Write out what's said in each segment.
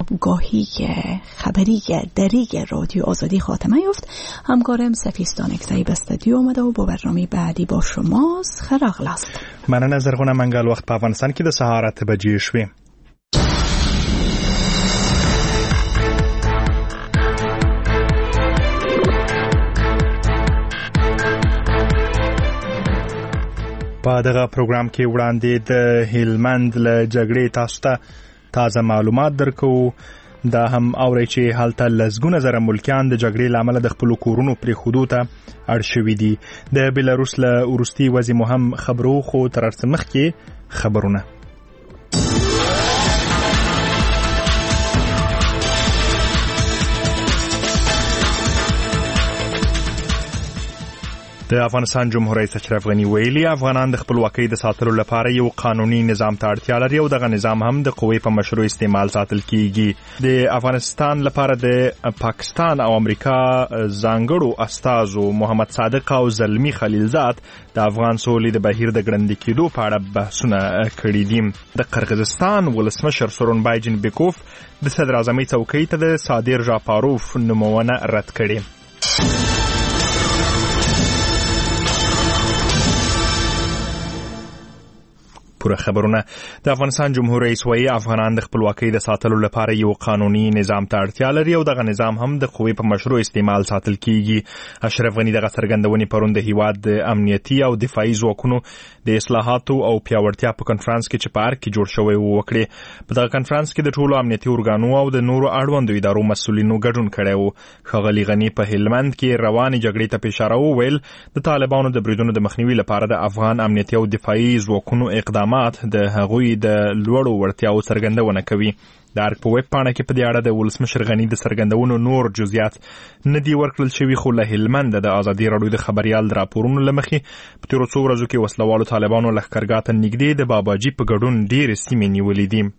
شبگاهی خبری دری رادیو آزادی خاتمه یافت. همکارم سفیستان اکتایی به استودیو آمده و با برنامه بعدی با شماست. خراغل است. من نظرغونه منگل وخت په افغانستان کې د سهار 8 بجې شوې. په دغه پروګرام کې وړاندې د هلمند له جګړې تاسو ته تازه معلومات درکو. دا هم اوري چې هلته لزګونه زره ملکیان د جګړې لامل د خپل کورونو پرې خودو ته اړ شوي دي. د بلاروس له وروستي وضع مهم خبرو خو تر څه مخکې خبرونه. د افغانستان جمهور رئیس اشرف غنی ویلي افغانان د خپلواکۍ د ساتلو لپاره یو قانوني نظام ته اړتیا لري او دغه نظام هم د قوې په مشروع استعمال ساتل کیږي. د افغانستان لپاره د پاکستان او امریکا ځانګړو استازو محمد صادق او زلمی خلیلزاد د افغان سولې د بهیر د ګړندي کېدو په اړه بحثونه کړي دي. د قرغیزستان ولسمشر سورونبای جینبیکوف د صدر اعظمۍ څوکۍ ته د صادر ژاپاروف نومونه رد کړي. پوره خبرونه. د افغانستان جمهور رئیس وایي افغانان د خپلواکۍ د ساتلو لپاره یو قانوني نظام ته اړتیا لري او دغه نظام هم د قوې په مشروع استعمال ساتل کیږي. اشرف غنی دغه څرګندونې پرون د هیواد د امنیتي او دفاعي ځواکونو د اصلاحاتو او پیاوړتیا په کنفرانس کې چې په ارګ کې جوړ شوی وکړي. په دغه کنفرانس کې د ټولو امنیتي ارګانو او د نورو اړوندو ادارو مسؤلینو ګډون کړی و. ښاغلي غنی په هلمند کې روانې جګړې ته اشاره وویل د طالبانو د بریدونو د مخنیوي لپاره د افغان امنیتي او دفاعي ځواکونو اقدامات د هغوی د لوړو وړتیاو څرګندونه کوي. د ارګ په ویب پاڼه کې په دې اړه د ولسمشر غنی د څرګندونو نور جزئیات نه دي ورکړل شوي، خو له هلمند د ازادي راډیو د خبريال د راپورونو له مخې په تیرو څو ورځو کې وسلوالو طالبانو لښکرګاه ته نږدې د باباجي په ګډون ډېرې سیمې نیولې دي.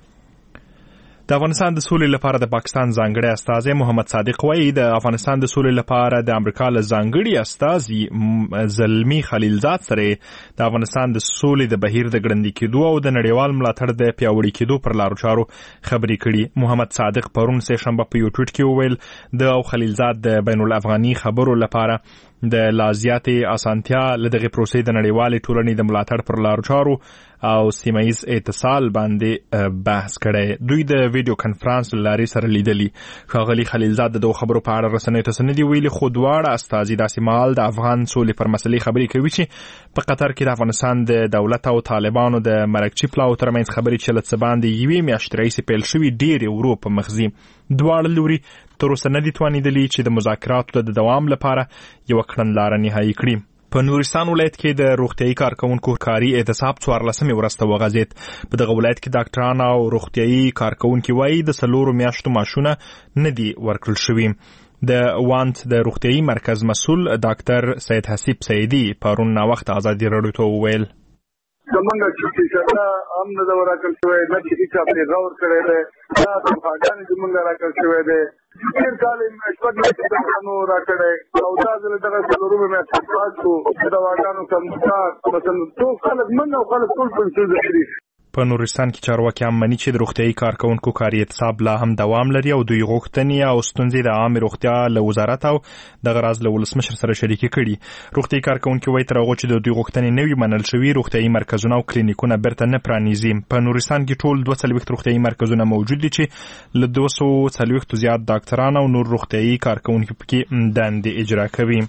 د افغانستان د سولې لپاره د پاکستان ځانګړی استازی محمد صادق وایي د افغانستان د سولې لپاره د امریکا له ځانګړي استازي زلمی خلیلزاد سره د افغانستان د سولې د بهیر د ګړندي کېدو او د نړیوال ملاتړ د پیاوړي کېدو پر لارو چارو خبرې کړي. محمد صادق پرون سه شنبه په یو ټویټ کې وویل د خلیلزاد د بین الافغاني خبرو لپاره د لازیاتې اسانتیا لدغه پروسې د نړیوالې ټولنې د ملاتړ پر لارو چارو او سیمایي اتصال باندې بحث کړي. دوی د ویډیو کنفرانس لاري سره لیدلي. ښاغلي خلیلزاد د خبرو په اړه رسنیو ته سندې ویلي، خو دواړه استازي داسې مهال د افغان سولې پر مسلې خبرې کوي چې په قطر کې د افغانستان د دولت او طالبانو د مرکچی پلاو ترمنځ خبرې چې لڅ باندې یوې میاشتې راهیسې پیل شوې ډېرې ورو په مخزي. دواړه لوري تر اوسه نه دي توانېدلي چې د مذاکراتو د دوام لپاره یو کړنلاره نهایي کړي. په نورستان ولایت کې د روغتیايي کارکونکو کاري اعتصاب 14مې ورځ ته وغځېد. په دغه ولایت کې ډاکټران او روغتیايي کارکونکو وایي د 4 میاشتو معاشونه نه دي ورکړل شوي. د وانت د روغتیايي مرکز مسؤل ډاکټر سید حسیب سیدی پرون نا وخت ازادي راډیو ته وویل زمونږ چې څنګه هم نه ورکړل شوی نه چې هیڅ په غور کړی دی دا د فاګان زمونږ راکړل شوی دی ډېر کال شپږ میاشتې راکړی او دا دغه څلورمه میاشت پاتو د واګانو سمسار مثلا ټول خلک من او خلک ټول په څه ځي. په نورستان کې چارواکي هم مني چې د روغتیايي کارکونکو کاري اعتصاب لا هم دوام لري او دوی غوښتنې او ستونزې د عامه روغتیا له وزارت او د غراز له ولسمشر سره شریکي کړي. روغتیايي کارکونکو وایي تر هغه چې د دوی غوښتنې نه وي منل شوي روغتیايي مرکزونه او کلینیکونه بیرته نه پرانیزي. په نورستان کې ټول 240 روغتیايي مرکزونه موجود دي چې له 240 زیات ډاکټران او نور روغتیايي کارکونکو پکې دندې اجرا کوي.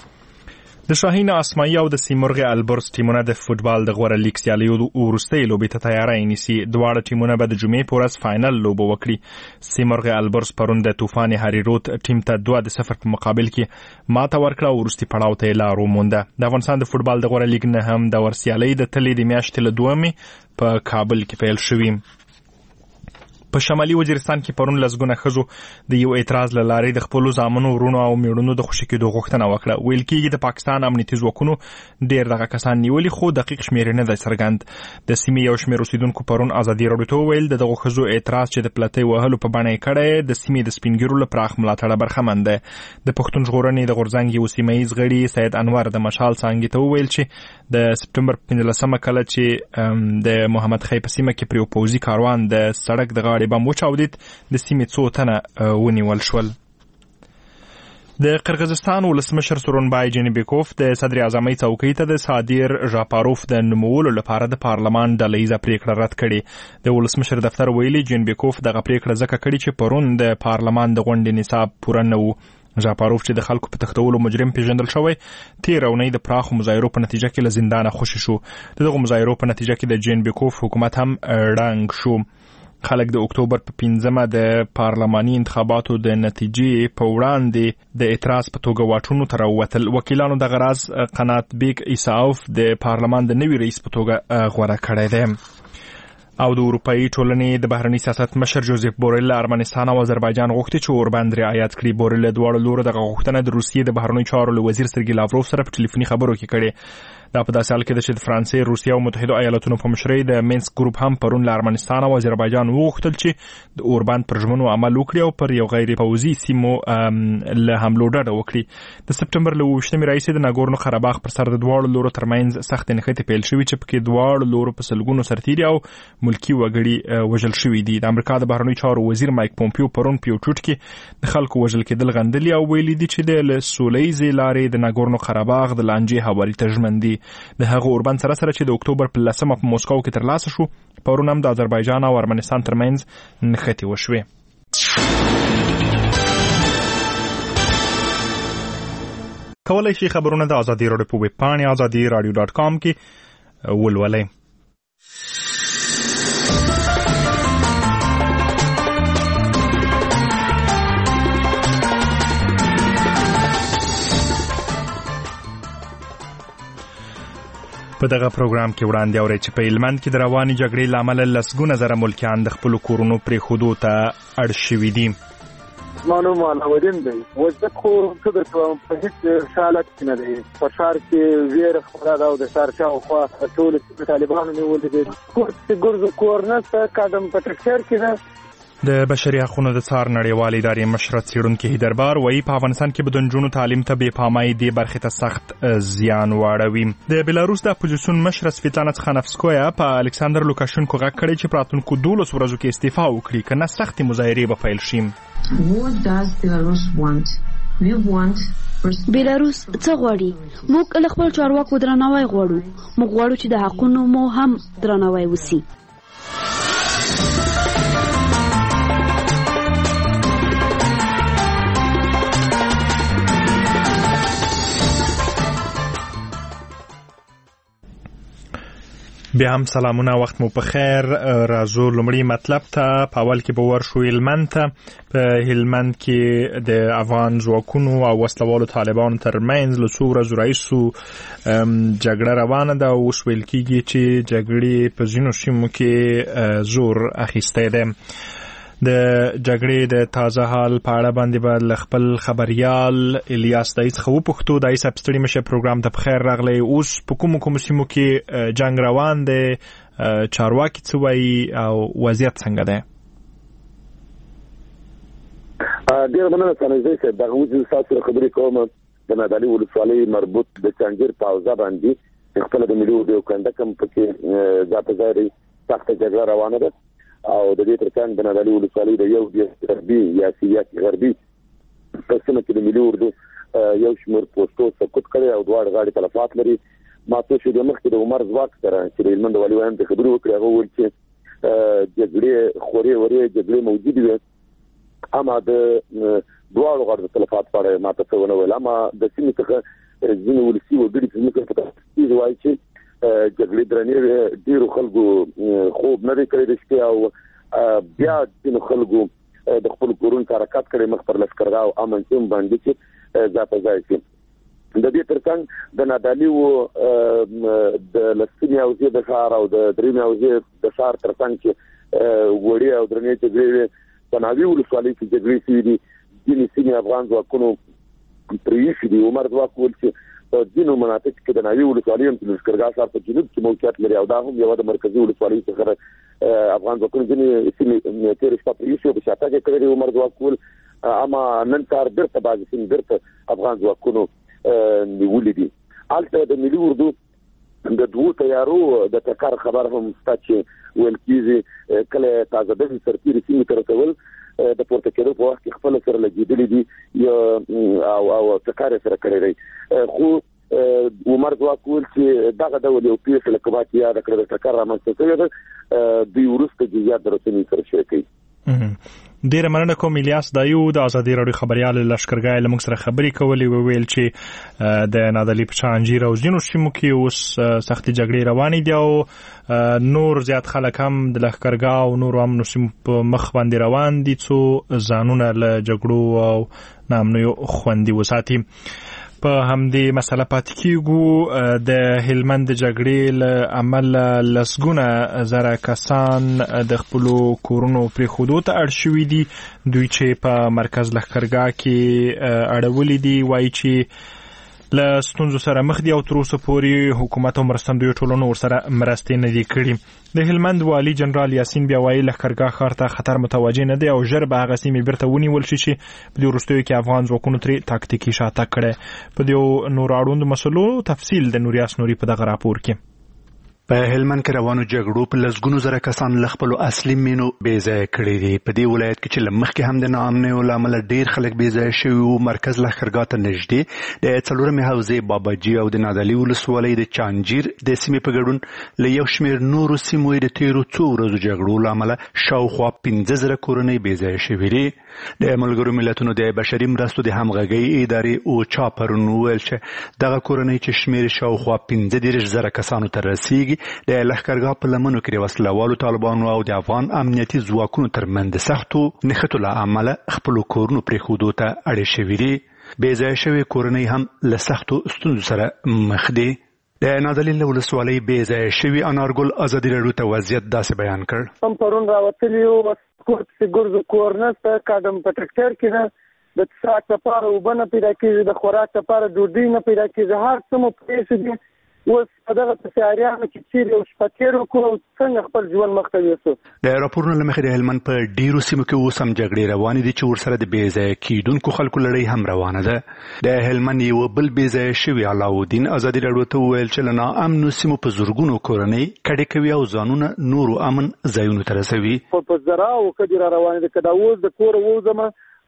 د شاهین اسماعیل او د سیمرغ البرز ټیمونه د فوتبال د غوړه لیګ سیالیو وروستۍ لوبې ته تیاری نیسي. دواړه ټیمونه به د جمعې په ورځ فائنل لوبه وکړي. سیمرغ البرز پرون د طوفان هریروت ټیم ته 2-0 په مقابل کې ماته ورکړه او وروستي پړاو ته لار ومونده. د افغانستان د فوتبال د غوړه لیګ نه هم د ورسیالۍ د تلې د میاشتې له 2 په کابل کې پیل شوی. په شمالي وزیرستان کې پرون لسګونه ښځو د یو اعتراض له لارې د خپلو زامنو ورونو او میړونو د خوشي کېدو غوښتنه وکړه. ویل کېږي د پاکستان امنیتي ځواکونو ډېر دغه کسان نیولي، خو دقیق شمېرې نه دی څرګند. د سیمې یو شمېر اوسیدونکو پرون ازادي راډیو ته وویل د دغو ښځو اعتراض چې د پلتۍ وهلو په بڼه یې کړی د سیمې د سپینګیرو له پراخ ملاتړه برخمن دی. د پښتون ژغورنې د غورځنګ یو سیمهییز غړي سید انور د مشال څانګې ته وویل چې د سپټمبر 15 کله چې د محمد خی په سیمه کې پر یو پوځي کاروان د سړک د غاړې غاړې بم وچاودید، د سیمې څو تنه ونیول شول. د قرغیزستان ولسمشر سورونبای جینبیکوف د صدر اعظمۍ څوکۍ ته د صادر ژاپاروف د نومولو لپاره د پارلمان ډلهییزه پریکړه رد کړې. د ولسمشر دفتر ویلي جینبیکوف دغه پریکړه ځکه کړې چې پرون د پارلمان د غونډې نصاب پوره نه و. ژاپاروف چې د خلکو په تښتولو مجرم پیژندل شوی، تیر اونۍ د پراخو مظاهرو په نتیجه کې له زندانه خوشی شو. دغه مظاهرو په نتیجه کې د جینبیکوف حکومت هم ړنګ شو. خلک د اکتوبر په 15 د پارلماني انتخاباتو د نتیجې په وړاندې د اعتراض په توګه واټونو ته راووتل. وکیلانو دغه راز قنات بیگ ایساوف د پارلمان د نوي رئیس په توګه غوره کړی دی. او د اروپאי ټولنې د بهرني سیاست مشر جوزف بورل ارمنستان او آذربایجان غوښتي چې اوربند رعایت کړي. بورل دواړو لورو دغه غوښتنه د روسیې د بهرنیو چارو له وزیر سرګي لاوروف سره په ټلیفوني خبرو کې کړې. دا په داسې حال کې ده چې د فرانسې، روسیې او متحده ایالاتونو په مشرۍ د مینسک ګروپ هم پرون له ارمنستان او آذربایجان وغوښتل چې د اوربند پر ژمنو عمل وکړي او پر یو غیر پوځي سیمو له حملو ډډه وکړي. د سپټمبر له 28 راهیسې د ناګورنو قرهباغ پر سر د دواړو لورو ترمنځ سخت نښتې پیل شوې چې پکې دواړو لورو په سلګونو سرتیري او ملکی وګړي وژل شوي دي. د امریکا د بهرنیو چارو وزیر مایک پومپیو پرون په یو ټویټ کې د خلکو وژل کېدل غندلي او ویلي دي چې د سولهییزې لارې د ناګورنو قرهباغ د لانجې هواري ته ژمن دي. د هغه اوربند سره چې د اکتوبر په 10 په موسکو کې ترلاسه شو، پرون هم د آذربایجان او ارمنستان ترمنځ نښتې وشوې. کولای شي خبرونه د ازادي راډیو په ویب پاڼې azadiradio.com کې ولولئ. په دغه پروګرام کې وړاندې اورئ چې په هلمند کې د روانې جګړې له امله لسګونه زره ملکیان د خپلو کورونو پرېښودو ته اړ شوي دي. زما نوم علاودین دی. وزه خو څه درته په هېڅ حالت کې نه دی. په ښار کې ویره خپره ده او د ښار شاوخوا ټولې طالبانو نیولي دي. کور چې ګرځو کور نشته، قدم په ټکچر کې ده. د بشري حقوقو د څار نړیوالې ادارې مشر څېړونکي هیدربار وایي په افغانستان کې به د نجونو تعلیم ته بې پامۍ دې برخې ته سخت زیان واړوي. د بیلاروس د اپوزیسیون مشره سویتلانا تخانفسکویا په الکساندر لوکاشنکو غږ کړی چې په راتلونکو 12 ورځو کې استعفا وکړي، که نه سختې مظاهرې به پیل شي. بیلاروس څه غواړي؟ موږ له خپل چارواکو درناوی غواړو. موږ غواړو چې د حقونو مو هم درناوی وسي. بیا هم سلامونه، وخت مو په خیر. راځو لومړی مطلب ته. په اول کې به ورشو هلمند ته. په هلمند کې د افغان ځواکونو او وسلوالو طالبانو ترمنځ له څو ورځو راهیسې جګړه روانه ده او اوس ویل کېږي چې جګړې په ځینو سیمو کې زور اخیستی دی. د جګړې د تازه حال په اړه باندې به له خپل خبریال الیاس دای څخه وپوښتو. دای صاحب ستړي مشه، پروګرام ته بخیر راغلی. اوس په کومو سیمو کې جنگ روان دی؟ چارواکي څه وایي او وضعیت څنګه دی؟ ډېر مننه سانځي چې دغه وځي تاسو خبرې کوم. د نادعلي ولسوالۍ مربوط د چنجر په حوزه باندې خپل د ملي اردو کندکم پکې ذات ځای سخت جګړه روانه ده او د دې ترڅنګ د نادعلي ولسوالۍ د یو غربي یا سیاسي غربي قسمه کې د ملي اردو یو شمېر پوسټو سقوط کړي او دوه غاړي تلفات لري. ما ته شو د مخکې د عمر ځواک سره چې د هلمند والي وایم ته خبرې وکړې، هغه وویل چې جګړې خورې ورې جګړې موجودې وي، اما د دواړو غاړو د تلفات په اړه ما ته څه ونه ویل. اما د سیمې څخه ځینې ولسي وګړي چې موږ په تفصیل وایي چې جګړې درنې ډېرو خلکو خوب نه دی کړی د شپې او بیا ځینو خلکو د خپل کورونو حرکت کړی مخ پر لښکرګاه او امن سیم باندې چې ذات ځای شي. د دې ترڅنګ د نادعلي د لسمې حوزې د ښار او د درېیمې حوزې د ښار ترڅنګ چې وړې او درنې جګړې په ناوې ولسوالۍ کې جګړې شوي دي. ځینې سیمې افغان ځواکونو پرېښي دي. عمر ځواک وویل چې په ځینو مناطق کې د ناوې ولسوالۍ هم لښکرګاه ښار په جنوب کې موقعیت لري او دا هم یوه د مرکزي ولسوالۍ څخه افغان ځواکونو ځینې سیمې تېره شپه پرېښي او په شاتګ یې کړی دی. عمر ځواک وویل اما نن سهار بېرته بعضې سیمې بېرته افغان ځواکونو نیولې دي. هلته د ملي اردو د دوه تیارو د ټکر خبر هم ستاسو ویل کیږي کله تازه د سرتیري سیمې تر رسول د پورته کېدو په وخت کې خپل سره لګیدلې دي او ټکر سره کړی دی خو عمر ځواکول چې دغه ډول یو پیښه لکه واقعي یاد کړل ټکر رامنځته شوی دی د ورسته جزئیات درسنی سره شریکي ډیره مننه کوم الیاس دایو د ازادي راډیو خبريال لشکرګای لمغ سره خبري کولې ویل چې د نادلی په چانجیر او ځینو سیمو کې اوس سختي جګړې روانې دي او نور زیات خلک هم د لشکرګا او نور امنو سیمو په مخ باندې روان دي څو ځانونه له جګړو او نامنو خوندي وساتي په همدې مسله پاتې کیږو د هلمند جګړې له عمل لسګونه زره کسان د خپل کورونو پر خودو ته اړ شوي دي دوی چې په مرکز لښکرګاه کې اړولې دي وایي چې له ستونزو سره مخ دي او تر اوسه پورې حکومت او مرستندویو ټولنو ورسره مرستې نه دي کړي د هلمند والي جنرال یاسین بیا وایي لښکرګاه ښار ته خطر متوجه نه دی او ژر به هغه سیمې بیرته ونیول شي چې په دې وروستیو کې افغان ځواکونو ترې تاکتیکي شاتګ کړی په دې نور اړوندو مسلو تفصیل د نوریاس نوري په دغه راپور کې په هلمند کې روانو جګړو په لسګونو زره کسان له خپلو اصلي مینو بېځایه کړي دي په دې ولایت کې چې له مخکې هم د ناامنیو له امله ډېر خلک بېځایه شوي وو مرکز لښکرګاه ته نږدې د څلورمې حوزې باباجي او د نادعلي ولسوالۍ د چانجیر د سیمې په ګډون له یو شمېر نورو سیمو د تېرو څو ورځو جګړو له امله شاوخوا 15,000 کورنۍ بېځایه شوي دي د ملګرو ملتونو د بشري مرستو د همغږۍ ادارې اوچا پرون وویل چې دغه کورنۍ چې شمېر شاوخوا 15,000 کسانو ته رسیږي د لښکرګاه په لمنو کې د وسلوالو طالبانو او د افغان امنیتي ځواکونو ترمنځ د سختو نښتو له امله خپلو کورونو پرېښودو ته اړې شوي دي بېځایه شوې کورنۍ هم له سختو ستونزو سره مخ دي د نادعلي ولسوالۍ بېځایه شوي انارګل ازادي راډیو ته وضعیت داسې بیان کړ هم پرون راوتلي وو کور پسې ګرځو کور نشته کاډم په ټکټر کې نه د څښاک لپاره اوبه نه پیدا کېږي د خوراک لپاره ډوډۍ نه پیدا کېږي هر څه مو پرېښي دي اوس په دغه پسیاریانو کې چیرې یو شپه تېر وکړو څنګه خپل ژوند مخته یوسو د راپورونو له مخې د هلمند په ډیرو سیمو کې اوس هم جګړې روانې دي چې ورسره د بېځایه کېدونکو خلکو لړۍ هم روانه ده د هلمند یو بل بېځایه شوي علاودین ازادي راډیو ته وویل چې له ناامنو سیمو په زرګونو کورنۍ کډې کوي او ځانونه نورو امن ځایونو ته رسوي په زراعو کډې را روانې دي که دا اوس د کوره ووځمه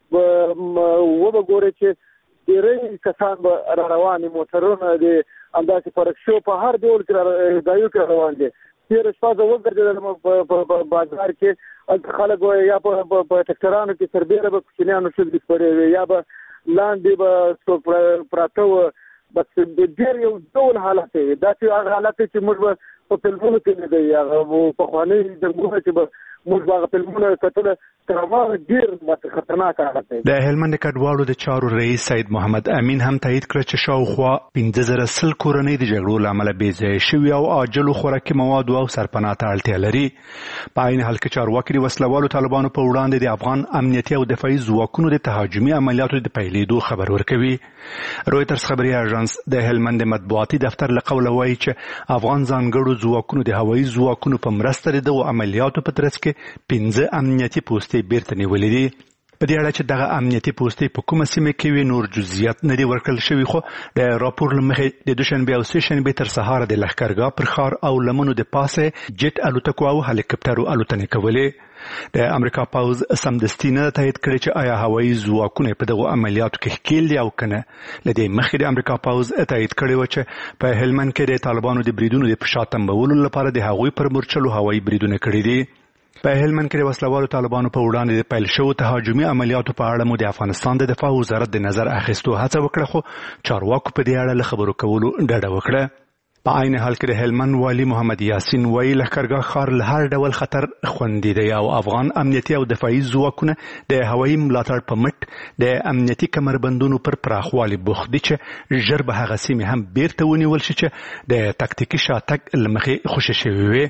وبه ګورې چې ډېری کسان به را روان دي موټرونه د همداسې په رکشو په هر ډول کې ځایو کې روان دي تېره شپه زه وګرځېدلم په بازار کې هلته خلک یا په ټکټرانو کې سربېره به کوچنیانو ښځې خپرې وې یا به لاندې به څوک پراته وه بس ډېر یو ډول حالت دی داسې هغه حالت دی چې موږ به په فلمونو کې نه دی هغه پخواني جنګونه چې به موږ هغه فلمونه کتله تر هغه ډېر خطرناک حالت دی د هلمند کډوالو د چارو رئیس سید محمد امین هم تایید کړ چې شاوخوا 15,000 کورنۍ د جګړو له امله بېځایه شوي او عاجلو خوراکي موادو او سرپناه ته اړتیا لري په عین حال کې چارواکي د وسلوالو طالبانو په وړاندې د افغان امنیتي او دفاعي ځواکونو د تهاجمي عملیاتو د پیلېدو خبر ورکوي رویټرز خبري اژانس د هلمند مطبوعاتي دفتر له قوله وایي چې افغان ځانګړو ځواکونو د هوایي ځواکونو په مرسته د دغو عملیاتو په ترڅ کې 15 امنیتي پوستې بیرته نیولې دي په دې اړه چې دغه امنیتي پوستې په کومه سیمه کې وي نور جزئیات نه دي ورکړل شوي خو د راپور له مخې د دوشنبه او سهشنبه تر سهار د لښکرګاه پر ښار او لمنو د پاسه جټ الوتکو او هلیکاپټرو الوتنې کولې د امریکا پوز سمدستي نه تایید کړی چې آیا هوایي ځواکونه په دغه عملیاتو کې ښکیل دي او کنه لدې مخکې د امریکا پوز تایید کړی و چې په هلمند کې د طالبانو د بریدونو د فشار تنبولو لپاره د هغوی پر مورچلو هوایي بریدونه کړي دي په هلمند کې د وسلوالو طالبانو په وړاندې د پیل شوو تهاجمي عملیاتو په اړه مو د افغانستان د دفاع وزارت د نظر اخیستو هڅه وکړه خو چارواکو په دې اړه له خبرو کولو ډډه وکړه په عین حال کې د هلمند والي محمد یاسین وایي لښکرګاه ښار له هر ډول خطر خوندي دی او افغان امنیتي او دفاعي ځواکونه د هوایي ملاتړ په مټ د امنیتي کمربندونو پر پراخوالي بوخت دي چې ژر به هغه سیمې هم بیرته ونیول شي چې د تاکتیکي شاتګ له مخې خوشې شوي وي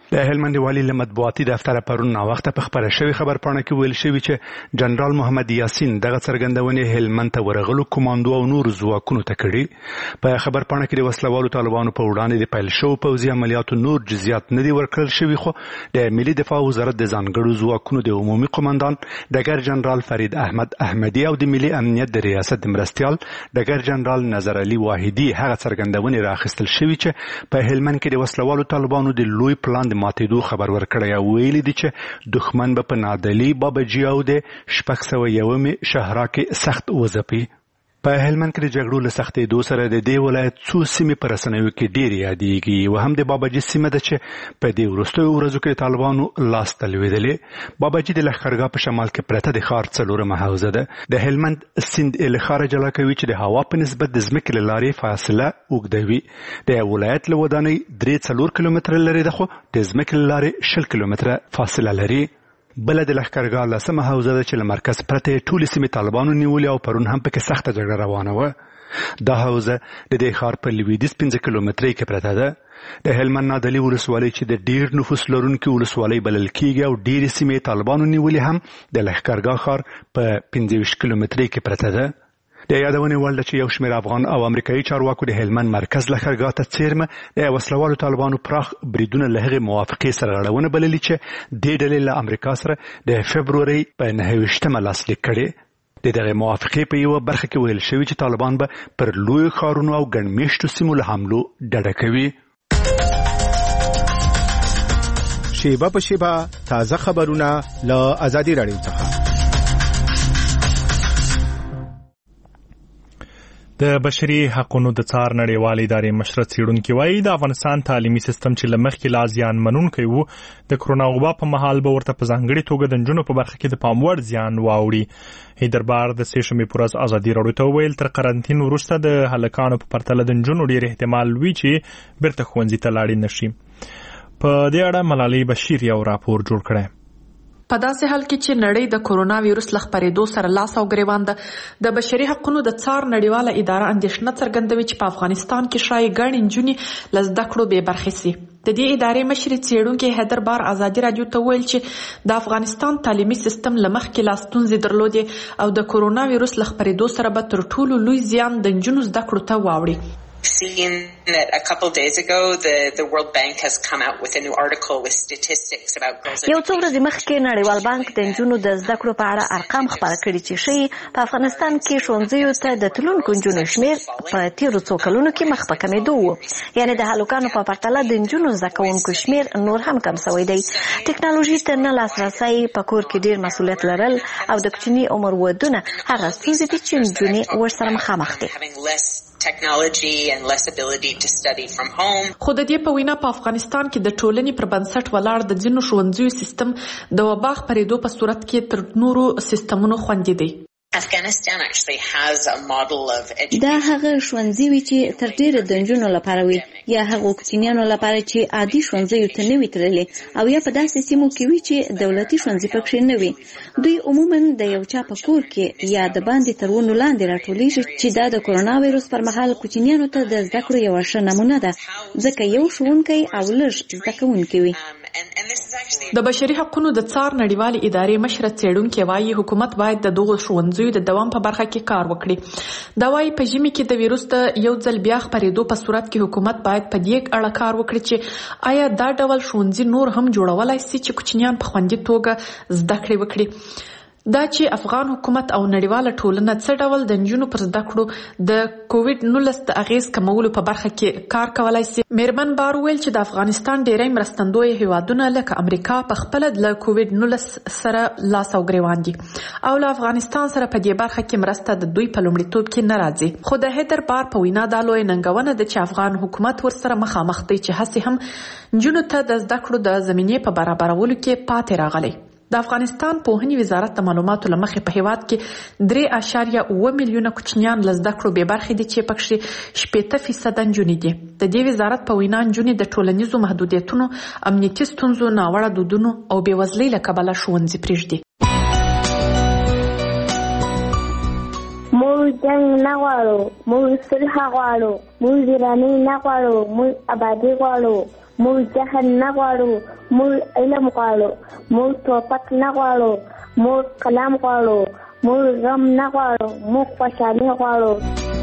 د هلمند والي له مطبوعاتي دفتر پرون نا وخت په خبره شوی خبرپاڼه کې ویل شوی چې جنرال محمد یاسین دغه څرګندونې هلمند ته ورغلو کمانډو او نور ځواکونو ته کړي. په خبرپاڼه کې د وسلوالو طالبانو په وړاندې د پیل شو پوځي عملیاتو نور جزئیات نه دي ورکړل شوی، خو د ملي دفاع وزارت د ځانګړو ځواکونو د عمومي قومندان ډګر جنرال فرید احمد احمدی او د ملي امنیت د ریاست د مرستیال ډګر جنرال نظر علي واحدی هغه څرګندونې راخستل شوی چې په هلمند کې د وسلوالو طالبانو د لوی پلان ماتېدو خبر ورکړی او ویلي دي چې دښمن به په نادلي بابجي او د 601 شهرا کې سخت وځپي. په هلمند کې د جګړو له سختېدو سره د دې ولایت څو سیمې په رسنیو کې ډېرې یادېږي او هم د بابجي سیمه ده چې په دې وروستیو ورځو کې طالبانو لاس ته لوېدلې. بابجي د لښکرګاه په شمال کې پرته د ښار 4مه حوزه ده. د هلمند سیند له ښاره جلا کوي چې د هوا په نسبت د ځمکې له لارې فاصله اوږدوي. د ولایت له ودانۍ 3-4 کیلومتره لرې ده، خو د ځمکې له لارې 20 کیلومتره فاصله لري. بل د لښکرګاه 10مه حوزه ده چې له مرکز پرته ټولې سیمې طالبانو نیولې او پرون هم پکې سخته جګړه روانه وه. دا حوزه د دې ښار په لویدیځ 15 کیلومترۍ کې پرته ده. د هلمند نادلي ولسوالۍ چې د ډیر نفوس لرونکي ولسوالۍ بلل کیږي او ډېرې سیمې طالبانو نیولې هم د لښکرګاه ښار په 15 کیلومترۍ کې پرته ده. د یادونې وړ ده چې یو شمېر افغان او امریکایي چارواکو د هلمند مرکز لښکرګاه ته څیرمه د وسلوالو طالبانو پراخ بریدونه له هغې موافقې سره غړونه بللي چې دې ډلې له امریکا سره د فبرورۍ په 29مه لاسلیک کړې. د دغې موافقې په یوه برخه کې ویل شوي چې طالبان به پر لویو ښارونو او ګڼ مېشتو سیمو له حملو ډډه کوي. شیبه په شیبه تازه خبرونه له ازادي راډیو څخه. د بشري حقوقو د څار نړیوالې ادارې مشر څېړونکي وایي د افغانستان تعلیمي سیستم چې له مخکې لا زیان منونکی و د کرونا وبا په مهال به ورته په ځانګړې توګه د نجونو په برخه کې د پام وړ زیان واوړي. هیدربار د سې شنبې پر ورځ ازادي راډیو ته وویل تر قرنطین وروسته د هلکانو په پرتله د نجونو ډېر احتمال وي چې بیرته ښوونځي ته لاړې نشي. په دې اړه ملالۍ بشیر یو راپور جوړ کړی. په داسې حال کې چې نړۍ د کورونا وایروس له خپرېدو سره لاس او ګریوان ده، د بشري حقوقو د څار نړیواله اداره اندېښنه څرګندوي چې په افغانستان کې شایي ګڼې نجونې له زده کړو بې برخې سي. د دې ادارې مشر څېړونکي هیدربار ازادي راډیو ته ویل چې د افغانستان تعلیمي سیستم له مخکې لا ستونزې درلودې او د کورونا وایروس له خپرېدو سره به تر ټولو لوی زیان د نجونو زده کړو ته واوړي. Seen that a couple days ago the World Bank has come out with a new article with statistics about girls. یو څو ورځې مخکې نړیوال بانک د نجونو د زده کړو په اړه ارقام خپاره کړي چې ښیي په افغانستان کې ښوونځیو ته د تلونکو نجونو شمېر په تیرو څو کلونو کې مخ په کمېدو و. یعنې د هلکانو په پرتله د نجونو زده کوونکو شمېر نور هم کم شوی دی. ټکنالوژي ته نه لاسرسی، په کور کې ډېر مسؤلیت لرل او د کوچني عمر ودونه هغه ستونزې دي چې نجونې ورسره مخامخ دي. Technology and less ability to study from home. خو د دې په وینا په افغانستان کې د ټولنې پر بنسټ ولاړ د ځینو ښوونځیو سیستم د وبا خپرېدو په صورت کې تر نورو سیستمونو خوندي دی. Afghanistan actually has a model of education. دا هغه ښوونځي وي چې تر ډیره د نجونو لپاره وي یا هغه کوچنیانو لپاره چې عادي ښوونځیو ته نه وي تللي او یا په داسې سیمو کې وي چې دولتي ښوونځي پکې نه وي. دوی عموما د یو چا په کور کې یا د باندې تر ونو لاندې راټولیږي چې دا د کرونا وایروس پر مهال کوچنیانو ته د زده کړو یوه ښه نمونه ده ځکه یو ښوونکی او لږ زده کوونکي وي. د بشري حقوقو د څار نړیوالې ادارې مشر څېړونکي وایي حکومت باید د دغو ښوونځیو د دوام په برخه کې کار وکړي. دا وایي په ژمي کې د ویروس د یو ځل بیا خپرېدو په صورت کې حکومت باید په دې اړه کار وکړي چې آیا دا ډول ښوونځي نور هم جوړولای شي چې کوچنیان په خوندي توګه زده کړې وکړي. دا چې افغان حکومت او نړیواله ټولنه څه ډول د نجونو پر زده کړو د کووډ-19 د اغیز کمولو په برخه کې کار کولای شي. میرمن بار ویل چې د افغانستان ډېری مرستندوی هیوادونه لکه امریکا په خپل د کووډ-19 سره لاس او ګریوان دي او له افغانستان سره په دې برخه کې مرسته د دوی په لومړیتوب کې نه راځي. خو د هیدر بار په وینا دا لوی ننګونه ده چې افغان حکومت ورسره مخامخ دی چې هڅې هم نجونو ته د زده کړو د زمینې په برابرولو کې پاتې راغلي. د افغانستان پوهنې وزارت د معلوماتو له مخې په هیواد کې 3.7 میلیونه کوچنیان له زده کړو بې برخې دي چې پکې 80% نجونې دي. د دې وزارت په وینا نجونې د ټولنیزو محدودیتونو، امنیتي ستونزو، ناوړه دودونو او بېوزلۍ له کبله ښوونځي پرېږدي. موږ جنګ نه غواړو، موږ صلح غواړو، موږ ویرانۍ نه غواړو، موږ ابادي غواړو، موږ جهل نه غواړو، موږ علم غواړو، موږ توپک نه غواړو، موږ قلم غواړو، موږ غم نه غواړو، موږ خوشحالي غواړو.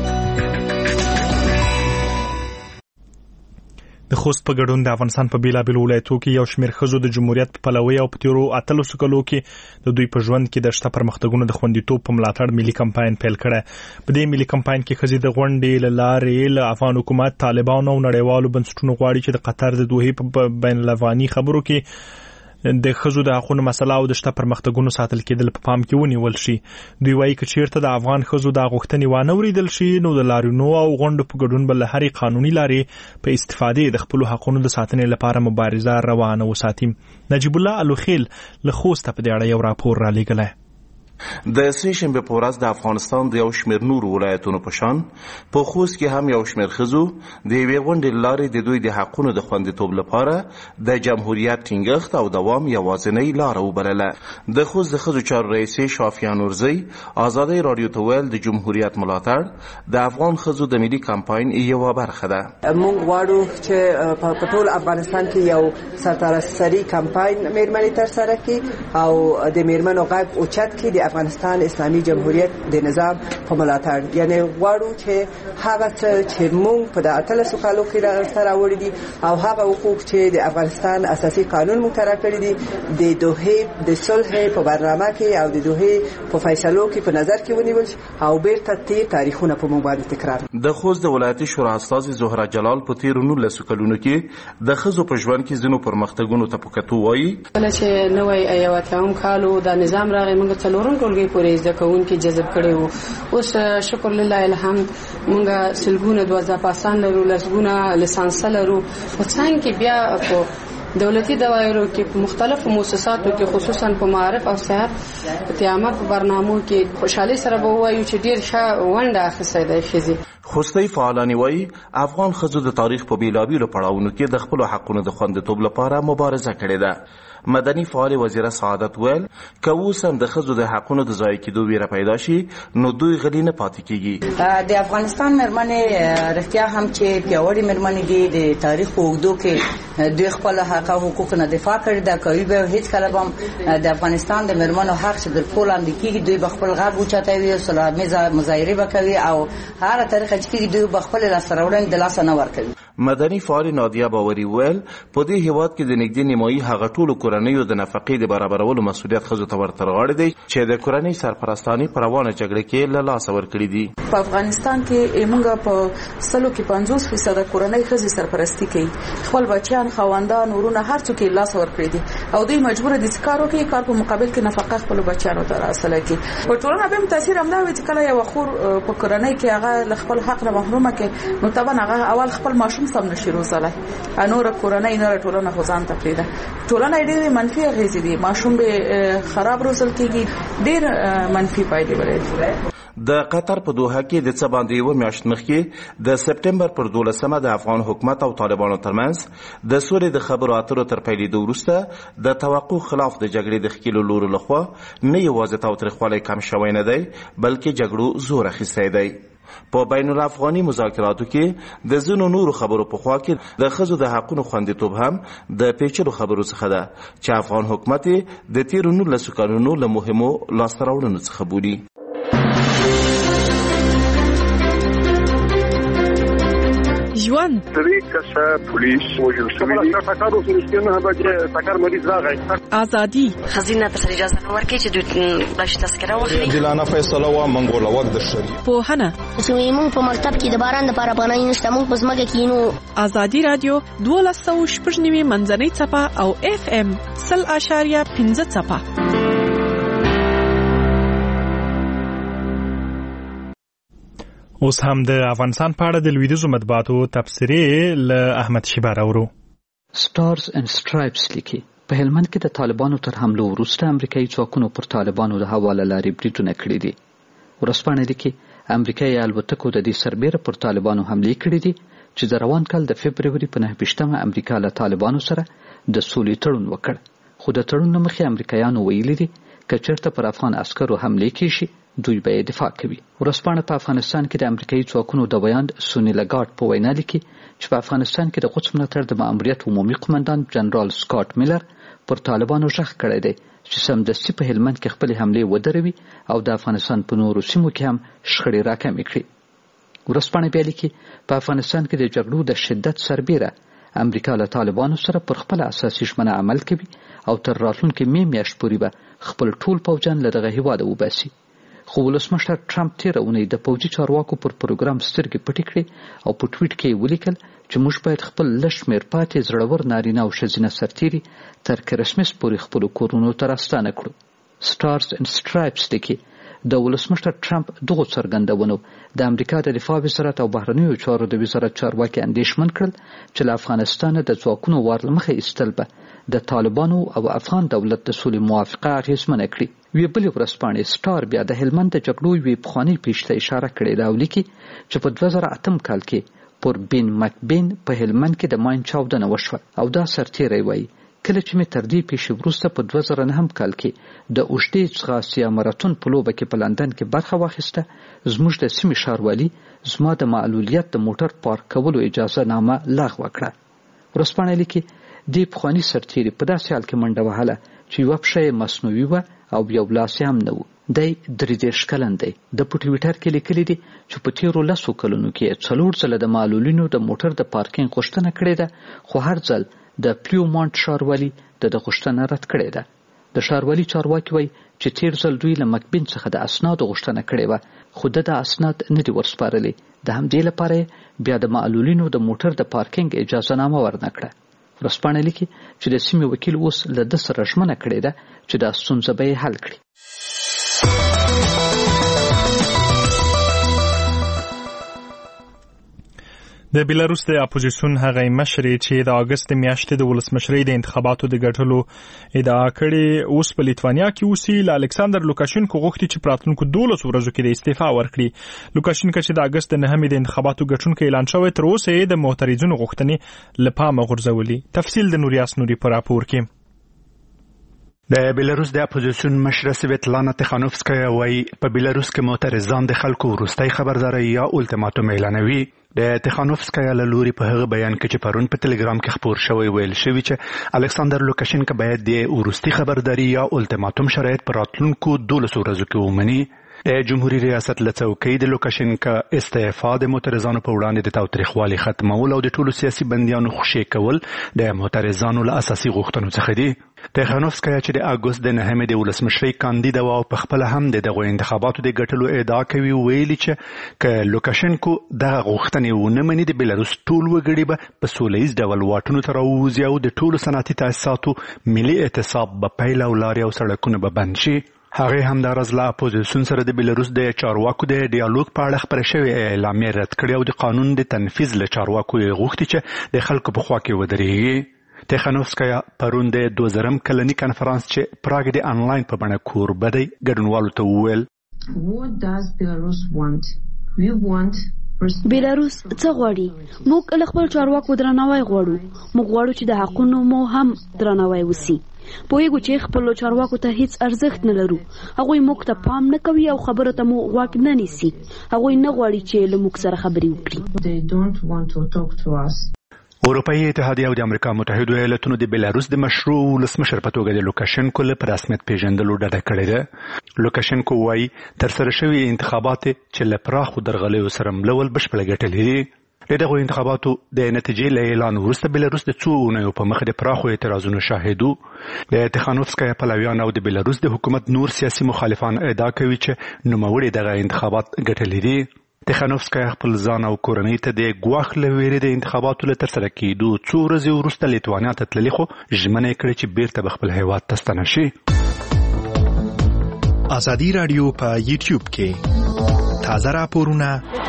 د خوست په ګډون د افغانستان په بیلابیلو ولایتونو کې یو شمېر ښځو د جمهوریت په پلوي او په تیرو 18 کلو کې د دوی په ژوند کې د شته پرمختګونو د خوندیتوب په ملاتړ ملي کمپاین پیل کړی. په دې ملي کمپاین کې ښځې د غونډې له لارې له افغان حکومت، طالبانو او نړیوالو بنسټونو غواړي چې د قطر د دوحې په بین الافغاني خبرو کې د ښځو د حقوقو مسله او د شته پرمختګونو ساتل کېدل په پام کې ونیول شي. دوی وایي که چیرته د افغان ښځو د غوښتنې وانه وریدل شي نو د لاریونونو او غونډو په ګډون به له هرې قانوني لارې په استفادې د خپلو حقونو د ساتنې لپاره مبارزه روانه وساتي. نجیب الله الوخیل له خوسته په دې اړه یو راپور را لېږلی. د سې شنبه په ورځ د افغانستان د یو شمېر نورو ولایتونو په شان په خوست کې هم یو شمېر ښځو د یوې غونډې لارې د دوی د حقونو د خوندیتوب لپاره د جمهوریت ټینګښت او دوام یوازینۍ لاره وبلله. د خوست د ښځو چارو رئیسې شافیه نورزۍ ازادۍ راډیو ته ویل د جمهوریت ملاتړ د افغان ښځو د ملي کمپاین یوه برخه ده. موږ غواړو چې په ټول افغانستان کې یو سرتاسري کمپاین میرمنې ترسره کړي او د میرمنو غږ اوچت کړي د افغانستان اسلامي جمهوریت د نظام په ملاتړ. یعنی غواړو چې هغه څه چې موږ په 18 کالو کې سره وړي دي او هغه حقوق چې د افغانستان اساسي قانون مقرر کړی دي د دوحې د صلح په برنامه کې او د دوحې په فیصلو کې په نظر کې ونیول شي او بیرته تیر تاریخونه په موږ باندې تکرار. د خوست د ولایتي شورا استاذ زهره جلال په تیر 19 کلونو کې د ښځو په ژوند کې ځینو پرمختګونو ته پکتو وایي. کله چې نوې ایواتهم کالو د نظام راغی موږ څلورم ټولګي پورې زده کوونکي جذب کړي وو. اوس شکر لله الحمد موږ سلګونه 12 پاسان لرو، لسګونه لیسانس لرو. په څنګه کې بیا په دولتي دوايرو کې په مختلفو مؤسساتو کې خصوصا په معارف او صحت قیامت په برنامو کې خوشحالي سره به وایو چې ډیر ښه ونډه اخیستې ده ښځې. خوستی فعالانی وایي افغان ښځو د تاریخ په بیلابیلو پړاوونو کې د خپلو حقونو د خوندیتوب لپاره مبارزه کړې ده. مدني فعال وزیره سعادت ویل که اوس هم د ښځو د حقونو د ضایع کېدو ویره پیدا شي نو دوی غلي نه پاتې کېږي. د افغانستان مېرمنې رښتیا هم چې پیاوړې مېرمنې دي د تاریخ په اوږدو کې دوی خپل حق او حقوق نه دفاع کړي ده. کوي به هیڅ کله هم د افغانستان د مېرمنو حق چې در پول لاندې کېږي دوی به خپل غږ اوچتوي، صلحآمیزه مظاهرې به کوي او هره طریقه چې کېږي دوی به خپل لاسته راوړنې د لاسه نه ورکوي. مدني فعال نادیه باوري ویل په دې هیواد کې د نږدې نیمایي هغه ټولو کورنیو د نفقې د برابرولو مسؤلیت ښځو ته ورترغاړې دی چې د کورنۍ سرپرستاني په روانه جګړه کې له لاسه ورکړي دي. په افغانستان کې موږ په 50% کورنۍ ښځې سرپرستی کوي. خپل بچیان، خواندان، ورونه هر څوک یې لاس ورکړي دي او دوی مجبور دي چې کار وکړي، کار په مقابل کې نفقه خپل بچیانو ته راوصله کړي. په ټولنه به تاثیر هم دا وي چې کله یو خور په کورنۍ کې هغه له خپل حق نه محرومه کې نو طبعا هغه اول خپل ماشوم سم نشي روزلای. نور کورنۍ نه ټولنه خو ځان ته پریده. ټولنه ډېرې منفي اغېزې دي. ماشوم به خراب روزل کېږي، ډېر منفي پایلې ولري. د قطر په دوحه کې د څه باندې یو میاشت مخکې د سپټمبر پر 12مه د افغان حکومت او طالبانو ترمنځ د سولې د خبرو اترو تر پیلېدو وروسته د توقع خلاف د جګړې د ښکېلو لورو لخوا نه یوازې تاوتریخوالی کم شوی نه دی بلکې جګړو زور اخیستی دی. په بین الافغاني مذاکراتو کې د ځینو نورو خبرو په خوا کې د ښځو د حقونو خوندیتوب هم د پیچلو خبرو څخه ده چې افغان حکومت د تیرو 19 کلونو له مهمو لاسته راوړنو څخه بولي. ژوند درې کسه پولیس وژل شوي دي. ټکر وسو نه به ټکر مریض راغی. ازادي خزینه ته اجازه نه ورکړي چې دوی بلش تذکره واخلي. جلانه فیصله وا منګول وخت د شری. پوهنه زموږ په مکتب کې د باران لپاره پناه نشته، موږ په ځمکه کې نو. ازادي رادیو 1290 منځنۍ څپه او FM 0.5 څپه. اوس هم د افغانستان په اړه د لویدیځو مطبوعاتو تبصرې له احمد شیبه راوړو. سټارز اینڈ سټرایپس لیکي په هلمند کې د طالبانو تر حملو وروسته امریکایي ځواکونو پر طالبانو د حواله لارې بریدونه کړي دي. ورځپاڼه لیکي امریکایي الوتکو د دې سربیره پر طالبانو حملې کړي دي چې د روان کال د فبروري په 9 امریکا له طالبانو سره د سولې تړون وکړ. خو د تړون نه مخکې امریکایانو ویلي دي که چېرته پر افغان عسکرو حملې کېږي دوی به دفاع کوي. ورځپاڼه په افغانستان کې د امریکایي ځواکونو د ویاند سونی لګارد په وینا لیکي چې په افغانستان کې د قدس ملاتړ د ماموریت عمومي قومندان جنرال سکاټ میلر پر طالبانو ژغ کړی دی چې سمدستي په هلمند کې خپل حملې ودروي او د افغانستان په نورو سیمو کې هم شخړې راکمې کړي. ورځپاڼه بیا لیکي په افغانستان کې د جګړو د شدت سربیره امریکا له طالبانو سره پر خپل اساسي ژمنه عمل کوي او تر راتلونکي میاشت پورې به خپل ټول پوځیان له دغه هیواده وباسي. خو ولسمشر ټرمپ تېره اونۍ د پوځي چارواکو پر پروګرام سترګې پټې کړې او په ټویټ کې ولیکل چې موږ باید خپل لږ شمېر پاتې زړور نارینه او ښځینه سرتیري تر کرسمس پورې خپلو کورونو ته راستانه کړو. سټارز اینډ سټرایپس لیکي د ولسمشر ټرمپ دغو څرګندونو د امریکا د دفاع وزارت او بهرنیو چارو د وزارت چارواکي اندېښمن کړل چې له افغانستانه د ځواکونو وار له مخې ایستل به د طالبانو او افغان دولت د سولې موافقه اغېزمنه کړي. یوې بلې ورځپاڼې سټار بیا د هلمند د جګړو یوې پخوانۍ پیښې ته اشاره کړې ده او لیکي چې په 2008 کال کې پر بین مکبین په هلمند کې د ماین چاودنه وشوه او دا سرتیری وایي کله چې مې تر دې پیښې وروسته په 2009 کال کې د اوږدې ځغاستې یا ماراتون په لوبه کې په لندن کې برخه واخیسته، زموږ د سیمې ښاروالي زما د معلولیت د موټر پارک کولو اجازه نامه لغوه کړه. ورځپاڼه لیکي دې پخواني سرتیري په داسې حال کې منډه وهله چې یوه پښه یې مصنوعي وه او یو لاس یې هم نه و. دی 33 کلن دی. د په ټویټر کې لیکلي دي چې په تیرو 10 کلونو کې 4 ځله د معلولینو د موټر د پارکینګ غوښتنه کړې ده، خو هر ځل د پلیومونټ ښاروالي د غوښتنه رد کړې ده. د ښاروالي چارواکي وایي چې تیر ځل دوی له مکبین څخه د اسنادو غوښتنه کړې وه، خو د اسناد نه دي ورسپارلي. د همدې لپاره بیا د معلولینو د موټر د پارکینګ اجازه نامه ورنه کړه. ورځپاڼه لیکي چې د سیمې وکیل اوس له ده سره ژمنه کړې ده چې دا ستونزه به یې حل کړي. د بیلاروس د اپوزیسیون هغه مشري چې د اگست میاشتې د ولسمشرۍ د انتخاباتو د ګټلو ادعا کړې اوس په لیتوانیا کې اوسي. ل الکساندر لوکاشینکو غوښتي چې په راتلونکو 12 ورځو کې د استعفا ورکړي. لوکاشینکو چې د اگست 9 د انتخاباتو ګټونکو اعلان شوی تر اوسه یې د معترضینو غوښتنې له پامه غورځولي. تفصیل د نوریاس نوري په راپور کې. د بیلاروس د اپوزیسیون مشره سویتلانا تخانوفسکایا وایي په بیلاروس کې معترضان د خلکو وروستۍ خبرداری یا الټیماټوم اعلانوي. د تخانوفسکایا له لوري په هغه بیان کې چې پرون په ټلګرام کې خپور شوی ویل شوی چې الکساندر لوکاشینکو باید د وروستۍ خبرداری یا الټیماټوم شرایط پر راتلونکو 12 ورځو کې ومني. د جمهوریت ریاست له څوکۍ د لوکاشینکو استعفا د معترضانو په وړاندې د تاوتریخوالي ختمول او د ټولو سیاسي بندیانو خوشي کول د معترضانو له اساسي غوښتنو څخه دي. تخانوفسکایا چې د اگست د 9 د ولسمشرۍ کاندید و او په خپل هم دغه انتخاباتو د ګټلو ادعا کوي، ویلي چې ک لوکاشینکو دغه غوښتنې ونه مني د بیلاروس ټول وګړي به په سولهییز ډول واټونو ته راووځي او د ټولو صنعتي تاسیساتو ملي اعتصاب به پیل او لارې او سړکونه به بند شي. هغه همدارس له اپوزیسیون سره د بیلاروس د چارواکو د ډیالوګ په اړه خبره شوې اعلامیه رد کړې او د قانون د تنفیذ له چارواکو یې غوښتي چې د خلکو په خوا کې ودرېږي. تخانوفسکایا پرون د 2000 کلنی کنفرانس چې پراګ د انلاین په بڼه کوربه دی ګډونوالو ته وویل بیلاروس څه غواړي؟ موږ له خپل چارواکو درناوی غواړو. موږ غواړو چې د حقونو مو هم درناوی وسی. پوهیږو چې خپل چارواکو ته هیڅ ارزښت نه لرو. هغوی موږ ته پام نه کوي او خبرو ته مو غوږ نه نیسي. هغوی نه غواړي چې له موږ سره خبرې وکړي. اروپایي اتحادیه او د امریکا متحده ایالاتونو د بیلاروس د مشروع ولسمشر په توګه د لوکاشینکو له په رسمیت پیژندلو ډډه کړې ده. لوکاشینکو وایي ترسره شوي انتخابات چې له پراخو درغلیو سره ملول بشپړه ګټه لري. د دغو انتخاباتو د نتیجې له اعلان وروسته بیلاروس د څو اونیو په مخ د پراخو اعتراضونو شاهدو. د تخانوفسکایا پلویان او د بیلاروس د حکومت نور سیاسي مخالفان ادعا کوي چې نوموړي دغه انتخابات ګټه لري. تخانوفسکایا خپل ځان او کورنۍ ته د ګواښ له ویرې د انتخاباتو له ترسره کېدو څو ورځې وروسته لیتوانیا ته تللې، خو ژمنه یې کړې چې بیرته به خپل هیواد ته ستنه شي. ازادي راډیو په یوټیوب کې تازه راپورونه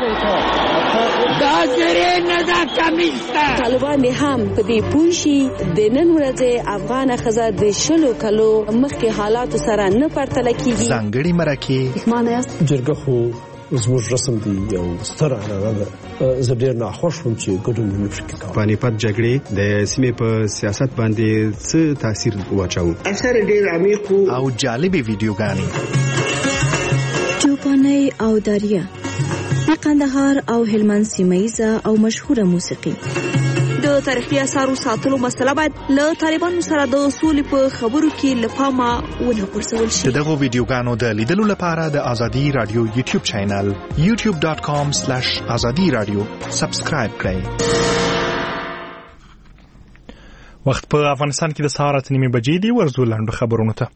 دا زری نه دا کمیسته طالبان هم په دې پوښي د نن ورځې افغان خزه د شلو کلو مخکې حالات سره نه پرتله کیږي. ځانګړي مرکه معنی جرګه خو زموږ رسم دی یو ستر عنعنه ده. زه ډېر ناخوښ وم چې ګډون ونه شي کوم. پانیپت جګړې د سیمې په سیاست باندې څه تاثیر واچاوه؟ اثر ډېر عمیق او جالبې ویډیوګانې. افغاني او داریه، د قندهار او هلمند سیمه‌ایزه او مشهوره موسیقي. د تاریخي اثارو ساتلو مسله باید له طالبانو سره د سولې په خبرو کې له پامه ونه غورځول شي. دغه ویډیوګانو د لیدلو لپاره د ازادي رادیو یوټیوب چینل youtube.com/azadiradio سبسکرایب کړئ. وخت په افغانستان کې د سهار 8:30 بجې دی. ورزو لاندو خبرونه ته.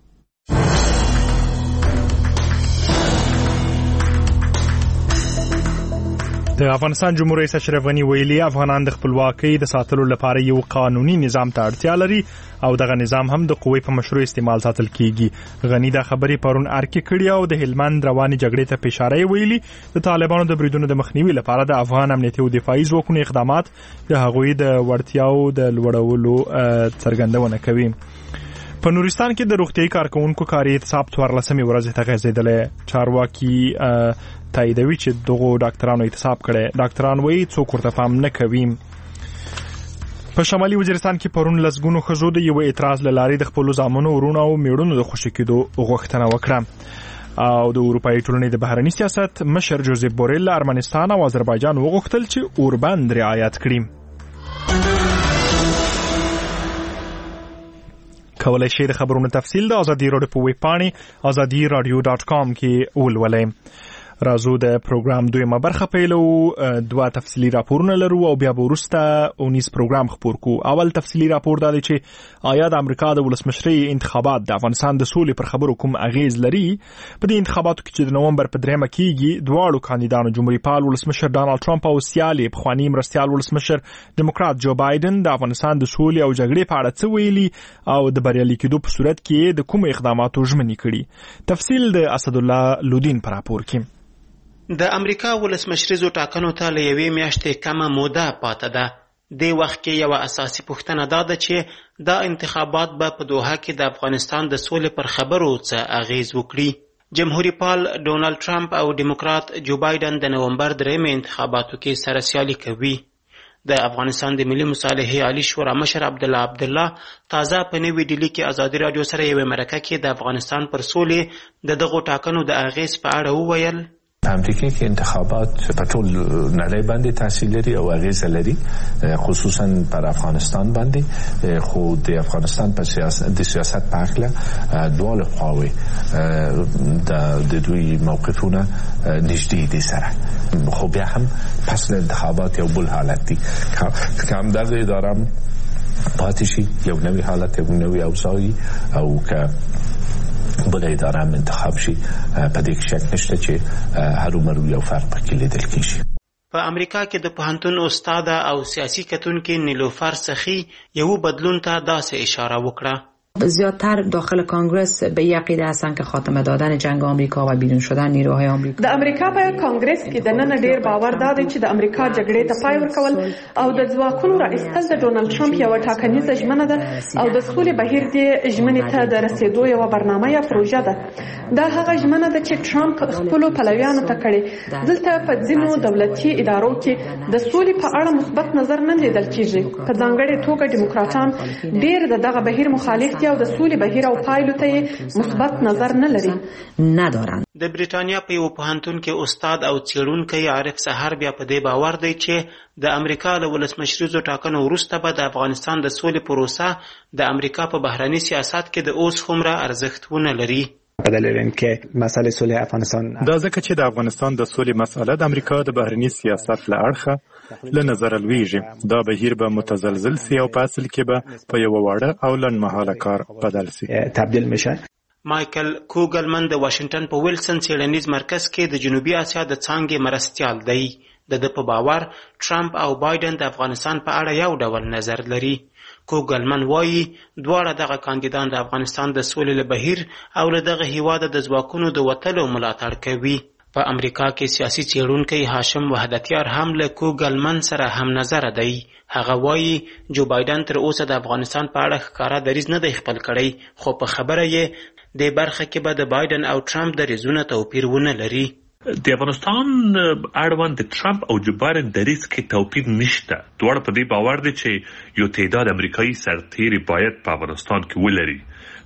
د افغانستان جمهور رئیس اشرف غنی ویلي افغانان د خپلواکۍ د ساتلو لپاره یو قانوني نظام ته اړتیا لري او دغه نظام هم د قوې په مشروع استعمال ساتل کیږي. غنی دا خبرې پرون ارکې کړې او د هلمند رواني جګړې ته اشاره ویلي. د طالبانو د بریدونو د مخنیوي لپاره د افغان امنیتي او دفاعي ځواکونو اقدامات د هغوی د وړتیاو د لوړولو څرګندونه کوي. په نورستان کې د روغتيایي کارکونکو کاري اعتصاب 14مې ورځ ته غځېدلی. چارواکي تاییدوي چې دغه ډاکټرانو اعتصاب کړي. ډاکټران وایي څوک ورته پام نه کوي. په شمالي وزیرستان کې پرون لسګونو ښځو د یو اعتراض له لارې د خپلو زامنو ورونو او میړونو د خوشي کېدو غوښتنه وکړه. او د اروپایي ټولنې د بهرني سیاست مشر جوزیف بوریل له ارمنستان او آذربایجان وغوښتل چې اوربند رعایت کړي. کولای شئ د خبرونو تفصیل د ازادي راډیو په ویب پاڼې azadiradio.com کې ولولئ. راځو د پروګرام دویمه برخه پیلو. دوه تفصیلی راپورونه لرو او بیا وروسته اونیز پروګرام خپور کو. اول تفصیلی راپور دا دی چې آیا د امریکا د ولسمشرۍ انتخابات د افغانستان د سولې پر خبرو کوم اغیز لري؟ په دې انتخاباتو کې چې د نومبر په 3 کېږي دواړو کاندیدانو جمهوریت پال ولسمشر ډانلډ ټرمپ او سیالي پخوانی مرستیال ولسمشر ډیموکرات جو بایدن د افغانستان د سولې او جګړې په اړه څه ویلي او د بریالي کېدو په صورت کې د کوم اقداماتو ژمنې کړي. تفصیل د اسد الله لودین پر راپور کې. د امریکا ولسمشریزو ټاکنو ته له یوې میاشتې کمه موده پاته ده. د وخت کې یو اساسي پوښتنه دا ده چې دا انتخابات به په دوحه کې د افغانستان د سولې پر خبرو څه اغیز وکړي. جمهوریت پال ډونالد ټرمپ او ډیموکرات جو بایدن د نومبر 3 انتخاباتو کې سره سیالي کوي. د افغانستان د ملي مصالحې عالی شورا مشر عبدالله تازه په نوې ډیلي کې ازادي رادیو سره یو مرکه کې د افغانستان پر سولې د دغو ټاکنو د اغیز په اړه وویل. امریکا کې انتخابات په ټول نړۍ باندې تاثیر لري او اغیز لري، خصوصا پر افغانستان باندې. خو د افغانستان په سیاست په اړه دواړه خواوې د دوی موقفونه نږدې دي سره. خو بیا هم پس له انتخابات یو بل حالت دی که هم دغه اداره پاتې شي، یو نوی حالت، یو نوی اوضاعي، او که بل اداره هم انتخاب شي، په دې کې شک نشته چې هرومرو یو فرق پکې لیدل کېږي. په امریکا کې د پوهنتون استاد او سیاسي کتونکو نیلوفر سخی یو بدلون ته داسې اشاره وکړه. زیادتر داخل کانگرس به این عقیده هستند که خاتمه دادن جنگ آمریکا و بیرون شدن نیروهای آمریکا. د امریکا په کانگرس کې د نن ډیر باور دی چې د امریکا جګړې ته پای ورکول او د ځواکونو راایستل د ډونالډ ټرمپ یو ټاکنیزه ژمنه ده او د سولې بهیر د ژمنې ته د رسیدو یو برنامه یا پروژه ده. دا هغه ژمنه ده چې ټرمپ خپل پلویانو ته کړې. دلته په ځینو دولتي ادارو کې د سولې په اړه مثبت نظر نه لیدل کیږي. په ځانګړې توګه ډیموکراټان ډیر دغه بهیر مخالف دي او د سولې بهیر او پایلو ته مثبت نظر نه لري. ندارن. د بریټانیا په یو پوهنتون کې استاد او څېړونکی عارف سحر بیا په دې باور دی چې د امریکا له ولسمشریزو ټاکنو وروسته به د افغانستان د سولې پروسه د امریکا په بهرني سیاست کې د اوس هومره ارزښت ونه لري. په دلیل اینکه مسئله صلح افغانستان دا ځکه چې د افغانستان د سولې مسئله د امریکا د بهرني سیاست له اړخه له نظر لویږي. دا بهیر به متزلزل سي او په اصل کې به په یو واړه او لنډمهاله کار بدل سي، تبدیل میشه. مایکل کوګلمن د واشنگټن په ویلسن څېړنیز مرکز کې د جنوبي اسیا د څانګې مرستیال دی. د په باور ټرمپ او بایدن د افغانستان په اړه یو ډول نظر لري. کوګلمن وایي دواړه دغه کاندیدان د افغانستان د سولې له بهیر او له دغه هیواد د ځواکونو د وتلو ملاتړ کوي. په امریکا کې سیاسي څېړونکی هاشم وحدتیار هم له کوګلمن سره هم نظر دی. هغه وایي جو بایدن تر اوسه د افغانستان په اړه ښکاره دریځ نه دی خپل کړی، خو په خبره یې د برخه کې به د بایدن او ټرمپ دریځونه توپیر ونه لري. د افغانستان اړوند د ټرمپ او جو بایدن دریځ کې توپیر نشته. دواړه په دې باور دي چې یو تعداد امریکایي سرتیري باید په افغانستان کې ولري.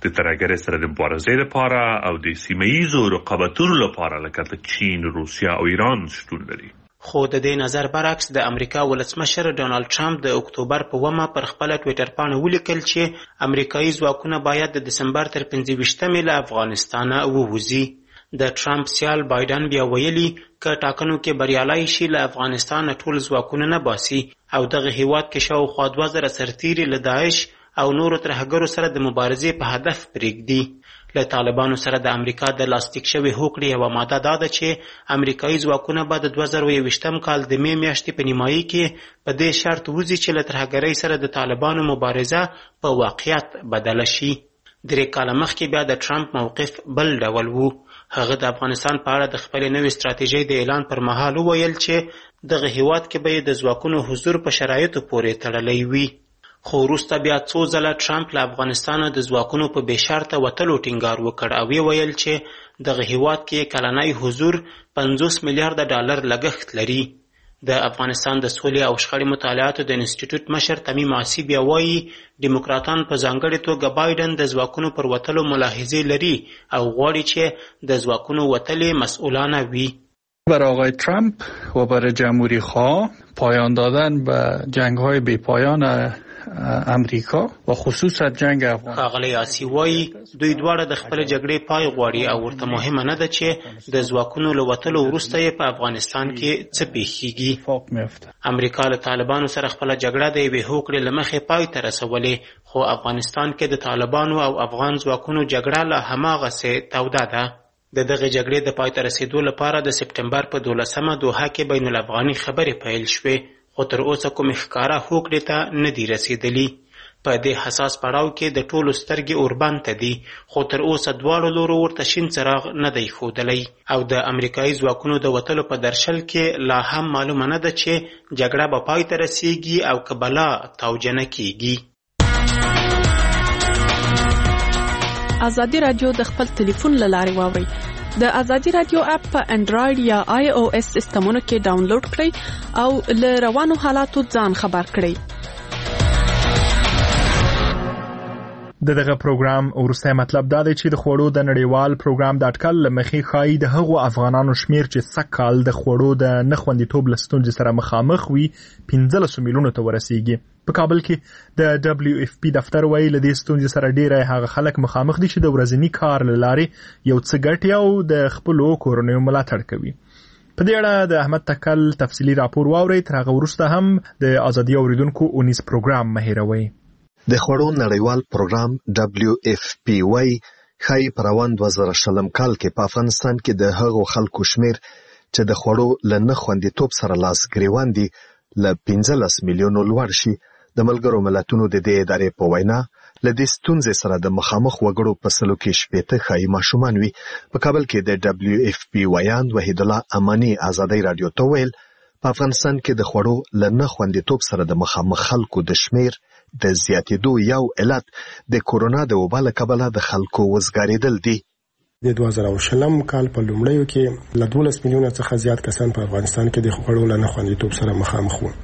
د ترهګرۍ سره د مبارزې لپاره او د سیمه‌ییزو رقابتونو لپاره لکه د چین، روسیه او ایران شتون لري. خو د دې نظر برعکس د امریکا ولسمشر ډونالد ټرمپ د اکتوبر په 1 پر خپل ټویټر باندې ولیکل چې امریکایي ځواکونه باید د دسمبر تر 25 له افغانستان ووځي. د ټرمپ سیال بایدن بیا ویلي که ټاکنو کې بریالي شي له افغانستان ټول ځواکونه نه باسي او دغه هیواد کې شاوخوا 2000 سرتیري له داعش او نورو ترهګرو سره د مبارزې په هدف پرېږدي. له طالبانو سره د امریکا د لاسلیک شوې هوکړې یوه ماده دا ده چې امریکایي ځواکونه به د 2021 کال د مې میاشتې په نیمایي کې په دې شرط وځي چې له ترهګرۍ سره د طالبانو مبارزه په واقعیت بدله شي. 3 کاله مخکې بیا د ټرمپ موقف بل ډول و. هغه د افغانستان په اړه د خپلې نوې ستراتیژۍ د اعلان پر مهال وویل چې دغه هیواد کې به د ځواکونو حضور په شرایطو پورې تړلی وي. خو وروسته بیا څو ځله ټرمپ له افغانستانه د ځواکونو په بې شرطه وتلو ټینګار وکړ او ویل چې دغه هیواد کې کلنی حضور 50 میلیارډ ډالر لګښت لري. د افغانستان د سولې او شخړې مطالعاتو د انسټیټیوټ مشر تمیم عاصي بیا وایي ډیموکراتان په ځانګړې توګه بایدن د ځواکونو پر وتلو ملاحظې لري او غواړي چې د ځواکونو وتلې مسئولانه وي. بر آقای ترامپ و بر جمهوری خواه پایان دادن به جنگ‌های بی‌پایان امریکا و خصوصا جنگ افغان. ښاغلی عاصي وایي دوی دواړه د خپل جګړې پای غواړي او ورته مهمه نه ده چې د ځواکونو له وتلو وروسته یې په افغانستان کې څه پیښیږي. امریکا له طالبانو سره خپله جګړه د یوې هوکړې له مخې پای ته رسولې خو افغانستان کې د طالبانو او افغان ځواکونو جګړه لا هماغسې توده ده. د دغه جګړې د پای ته رسیدو لپاره د سپټمبر په 12 دوحه کې بین الافغاني خبرې پیل شوې خو تر اوسه کومې ښکاره هوکړې ته نه دي رسیدلي. په دې حساس پړاو کې د ټولو سترګې اوربند ته دي خو تر اوسه دواړو لورو ورته شین څراغ نه دی ښودلی او د امریکایي ځواکونو د وتلو په درشل کې لا هم معلومه نه ده چې جګړه به پای ته رسیږي او که بلا توجه نه کیږي. ازادي رادیو د خپل ټلیفون له لارې واورئ. د ازادي رادیو اپ په انډراید یا آی او اس سیسټمونو کې ډاونلوډ کړئ او له روانو حالاتو ځان خبر کړئ. دغه پروګرام ورسته مطلب دا دی چې د خوړو د نړیوال پروګرام د اټکل لمخې خای د هغو افغانانو شمیر چې سکهال د خوړو د نخوندیتوب لستونځ سره مخامخ وي 15 میلیونو ته ورسیږي. په کابل کې د دبليو اف پی دفتر وایي له دې ستونزې سره ډیره هغه خلک مخامخ دي چې د ورځني کار لارې یو څه ګټي او د خپل کورنیو ملاتړ کوي. په دې اړه د احمد تکل تفصیلی راپور واورئ. تر هغه وروسته هم د ازادي اوریدونکو اونیس پروګرام مهیروي. د خوړو نړیوال پروګرام دبليو اف پی وايي خای په روان 2020 کال کې په افغانستان کې د هغو خلکو شمیر چې د خوړو لنه خوندیتوب سره لاس ګریوان دي ل 15 میلیونو لوړ شي. د ملګرو ملتونو د دې ادارې په وینا له دې ستونزې سره د مخامخ وګړو په سلو کې شپېته خای ماشومان وي. په کابل کې د دبليو اف پی ویان وحید الله امانی ازادي رادیو ته ویل په افغانستان کې د خوړو لنه خوندیتوب سره د مخامخ خلکو د شمیر د زیاتېدو یو علت د کورونا د وبا له کبله د خلکو وزګارېدل دي. د 2020 کال په لومړیو کې له 12 میلیونه څخه زیات کسان په افغانستان کې د خوړو لنه خوندیتوب سره مخامخ وو.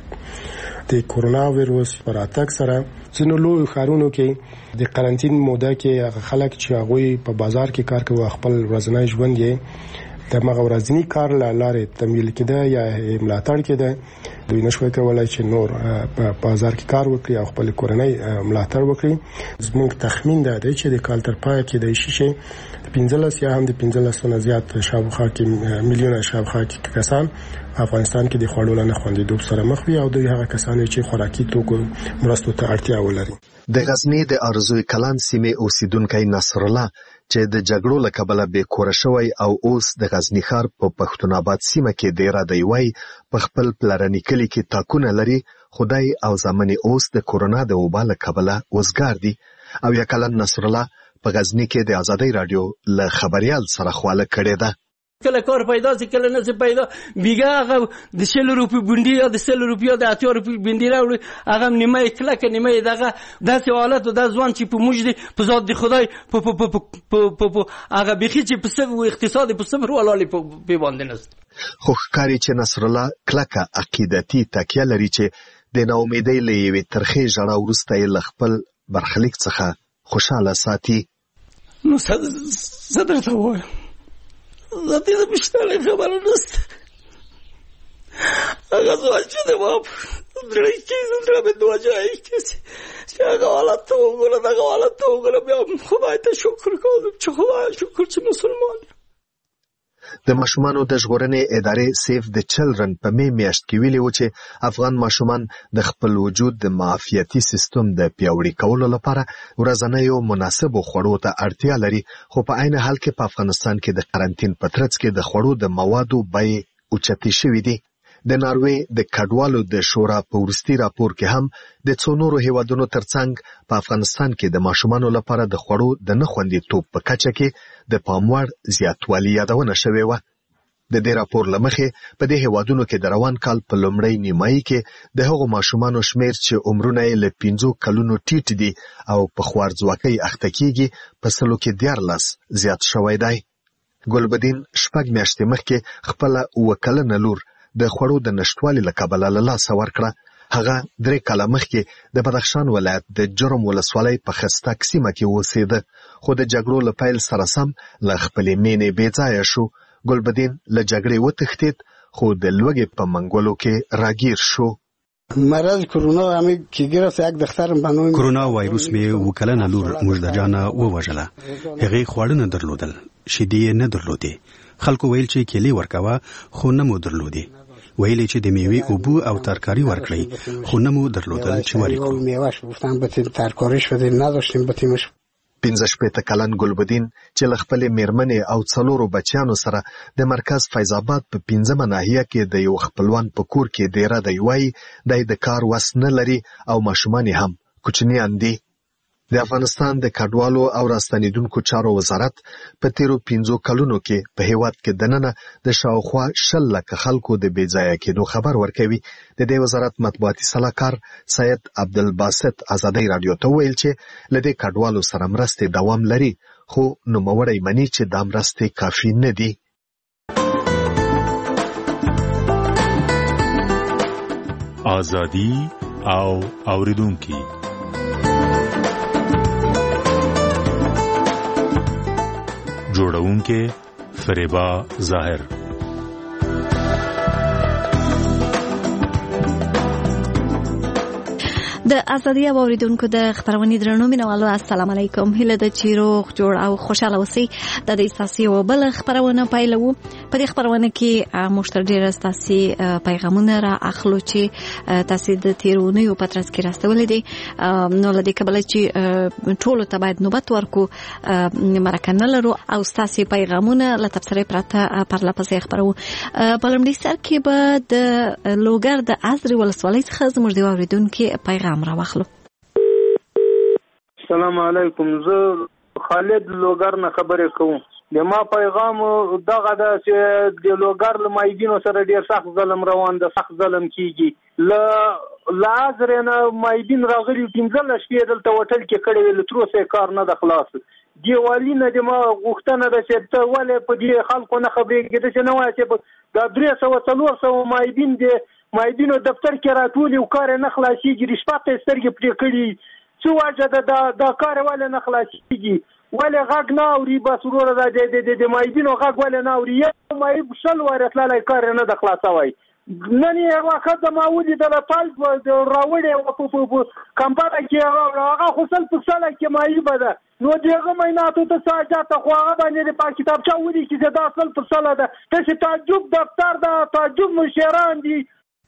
د کورونا وایروس پر راتګ سره ځینو لوی ښارونو کې د قرنټین موده کې هغه خلک چې هغه په بازار کې کار کوي خپل ورځنی ژوند یې د مغورځنی کار لارې تمویل کړي یا ملاتړ کړي. دوی نشوي کولای چې نور په بازار کې کار وکړي او خپل کورنۍ ملاتړ وکړي. زموږ تخمین ده چې د کال تر پای کې د شیشه 15 یا هم د 15 نه زیات شاوخوا کې میلیونه شاوخوا کې کسان افغانستان کې د خوړو لنه خوندیتوب سره مخ وي او دوی هغه کسان چې خوراکي توکو مرستو ته اړتیا ولري. د غزنی د ارزوی کلان سیمې اوسیدونکو نصر الله چې د جګړو له کبله به کور شوی او اوس د غزنی ښار په پښتون آباد سیمه کې ډیر دی وای په خپل پلرنی کلی کې تاکونه لري. خدای او زمني اوس د کورونا د وبا له کبله وزګار دي. او یا کلن نصر الله په غزنی کې د ازادي رادیو له خبريال سره خواله کړې ده. کله کار پیدا سي کله نه سي پیدا بیګه هغه د 100 روپی بونډي یا د 100 روپیا د 80 روپی بونډي راوړي هغه نیمه کلک نیمه دغه داسې حالت او د ځوان چې په موږ دي په ذات د خدای په هغه بيخي چې په سب اقتصادي په صفر ولالي په باندې نست. خو ښکاری چې نصر الله کلکه عقیدتي تکیه لري چې د ناامیدۍ لوي ترخې جړه ورسته ل خپل برخلیک څخه خوشاله ساتي. نو څه درته ووایم زه دې بیشتره خبره نشته هغه سوال چې د ما زړه کې زړه مې دوه ځای کېږي چې هغه حالت ته وګوره دغه حالت ته وګوره بیا خدای ته شکر کوم چې خدای شکر چې مسلمان د ماشومانو د ژغورنې ادارې سیف د چلډرن په میاشت کې ویلي و چې افغان ماشومان د خپل وجود د معافیتي سیستم د پیاوړي کولو لپاره ورځنیو مناسبو خوړو ته اړتیا لري خو په عین حال کې په افغانستان کې د قرنټین په ترڅ کې د خوړو د موادو بیې اوچتې شوې دي د ناروې د کډوالو د شورا په وروستي راپور کې هم د څو نورو هیوادونو ترڅنګ په افغانستان کې د ماشومانو لپاره د خوړو د نه خوندیتوب په کچه کې د پام وړ زیاتوالی یادونه شوې وه د دې راپور له مخې په دې هیوادونو کې د روان کال په لومړۍ نیمایي کې د هغو ماشومانو شمیر چې عمرونه یې له 5 کلونو ټیټ دي او په خوارځواکۍ اخته کېږي په 100 کې 14 زیات شوی دی ګلبدین شپږ میاشتې مخکې خپل 9 کلنه لور د خوړو د نشټوالي له کبله له لاسه ورکړه هغه 3 کاله مخکې د بدخشان ولایت د جرم ولسوالۍ په خستک سیمه کې اوسېده خو د جګړو له پیل سره سم له خپلې مینې بې ځایه شو ګلبدین له جګړې وتښتېد خو د لوږې په منګولو کې راګیر شو مرض کرونا همه که گرفت یک دخترم بنویم کرونا وایروس می وکلنه لور مجده جانه ووژله هغه خواړه نه درلودل شیدې نه درلودې خلکو ویل چې کلی ورکوه خو نه مو درلودې ویل چې د میوې اوبو او ترکاری ورکړي خو نه مو درلودل چې ورکړو میوهش گفتم بتیم ترکاریش بدیم نداشتیم بتیمش 15 کلن ګلبدین چې له خپلې میرمنې او 4 بچیانو سره د مرکز فیض آباد په 15 ناحیه کې د یو خپلوان په کور کې ډیره دی وایي د کار وس نه لري او ماشومان هم کوچنیان دي د افغانستان د کډوالو او راستنیدونکو چارو وزارت په تیرو 15 کلونو کې په هیواد کې دننه د شاوخوا 10 لک خلکو د بې ځایه کېدو خبر ورکوي د دې وزارت مطبوعاتي سلاکار سید عبدالباسط ازادي رادیو ته ویل چې لدې کډوالو سره مرستې دوام لري خو نوموړی مني چې دا مرستې کافي نه دي ازادي او اوریدونکو جوړونکې فریبا ظاهر د ازادي اوریدونکو د خبرونې درنو مینوالو السلام علیکم هله د چیروغ جوړ او خوشاله اوسئ د دې ساسي او بل خبرونه پایلو په دې خبرونه کې مشتر ډیر ساسي پیغامونه را اخلو چې تاسو د تیرونیو پترس کې راستولې دي نو لدې کبل چې ټول ته باید نوبت ورکو مرکنه لرو او ساسي پیغامونه له تبصره پرته پر لپسې خبرو په لمړي سر کې به د لوګر د ازري ولسوالۍ څخه زموږ دی اوریدونکو پیغام را واخلو. السلام علیکم زه خالد لوګر نه خبرې کوم د ما پیغام دغه د لوګر له مایدینو سره ډیر سخت ظلم روان د سخت ظلم کیږي لازرنه مایدین راغلي 15 شپې دلته هوټل کې کړي ول تر اوسه کار نه د خلاص دیوالي نه د ما غوښتنه ده چې ته ولې په دې خلکو نه خبرېږي چې نه وایي چې د 300 مایدین د مایدینو دفتر کې راټولي او کار نه خلاصيږي رشوت سترګې پرې کړي څو واجه د کار ولې نه خلاصيږي ولې غږ نه اوري بس ورور د مایدینو غږ ولې نه اوري یو مای شل ورتلای کار نه د خلاصوي نن یې وخت ما ودی د پال راوړې او په کمپاټه کې هغه خپل پښاله کې مای بده نو دغه میناتو ته ساجات خو هغه باندې په کتابچه ودی چې دا اصل پښاله ده چې تعجب دفتر دا تعجب مشران دي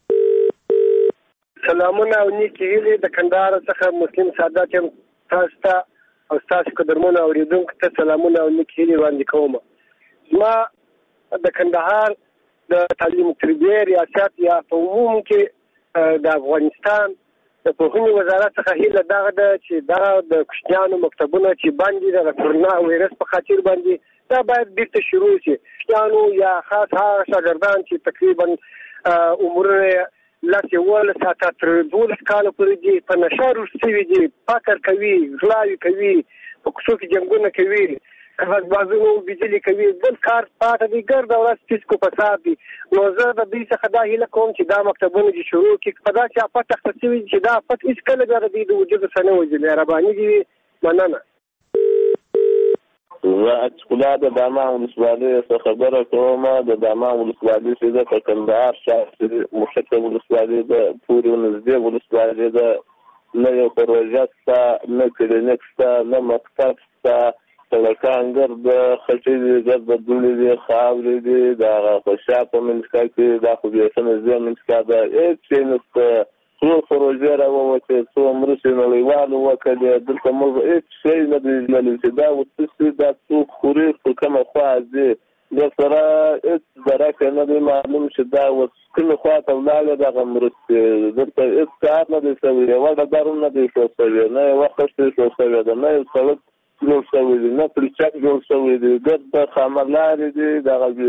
سلامونه او نیکی هیلې د کندهار څخه مسلم سادات یم تاسو ته او تاسو قدرمنو اوریدونکو ته سلامونه او نیکی هیلې وړاندې کوم زما د کندهار د تعلیم تربیه ریاست یا په عموم کې د افغانستان د پوهنې وزارت څخه هیله دغه ده چې دا د کوچنیانو مکتبونه چې باندې د کرونا وایرس په خاطر باندې دا باید بیرته شروع شي کوچنیانو یا خاص هغه شاګردان چې تقریبا عمرونه لکه ول ساعت تر 12 کال پورې دي په نشه روسي دي فکر کوي غلاوي کوي په کوڅو کې جنگونه کوي هغه بازونو بجلی کوي بل کار پاتې دي ګرد او راس کو فساد دي نو زه د دې څخه دا هیله کوم چې دا مکتبونه چې شروع کړي په دا چې په تخصصي چې دا په هیڅ کله د دې د وجود سره وځي مهرباني دي مننه زه اچکولا د دامان ولسوالۍ څخه خبره کوم. د دامان ولسوالۍ چې ده په کندهار ښار مشکه ولسوالۍ ده پورې نږدې ولسوالۍ ده. نه یو پروژه شته، نه کلینیک شته، نه مکتب شته، سړکان ګرد خټې دي، ګرد دوړې دي، خاورې دي. د هغه په شا په منځکا کې دا خو بیا ښه نږدې منځکا ده، هېڅ شی نشته. څو پروژې راووتې، څو مرستې نړیوالو وکړې، دلته موږ هېڅ شی نه دی لیدلی چې دا اوس څه شي، دا څوک خوري، په کومه خوا ځي. دې سره هېڅ درکه نه دی معلوم چې دا اوس کومې خوا ته ولاړې دغه مرستې. دلته هېڅ کار نه دی شوی، یوه ډبر هم نه دی ښو شوی، نه یوه خښتې ښو شوې ده، نه یو سړک جوړ شوی دی، نه پلچک جوړ شوی دی، ګرد خامه لارې دي. دغه